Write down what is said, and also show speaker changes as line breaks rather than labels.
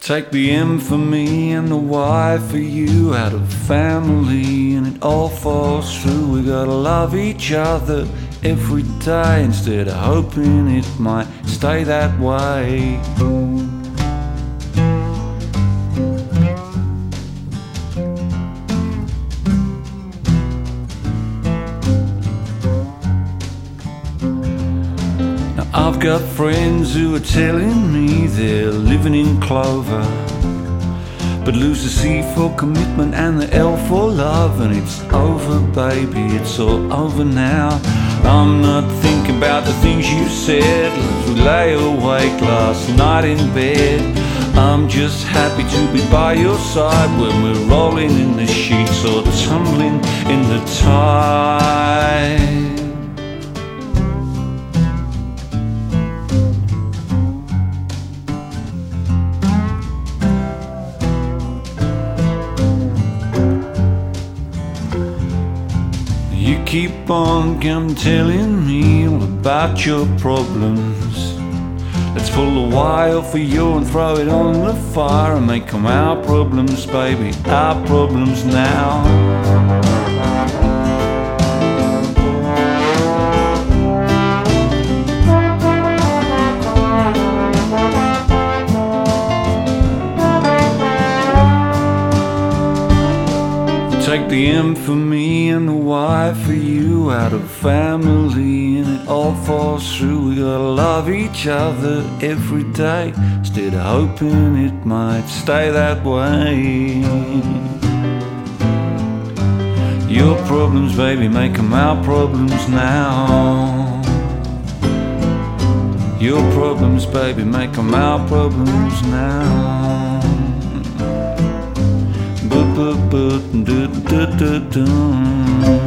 Take the M for me and the Y for you, out of family, and it all falls through. We gotta love each other every day instead of hoping it might stay that way. I've got friends who are telling me they're living in clover, but lose the C for commitment and the L for love. And it's over, baby, it's all over now. I'm not thinking about the things you said as we lay awake last night in bed. I'm just happy to be by your side when we're rolling in the sheets or tumbling in the tide. You keep on telling me all about your problems. Let's pull the wire for you and throw it on the fire and make them our problems, baby, our problems now. Take the M for me and the Y for you, out of family, and it all falls through. We gotta love each other every day instead of hoping it might stay that way. Your problems, baby, make them our problems now. Your problems, baby, make them our problems now. But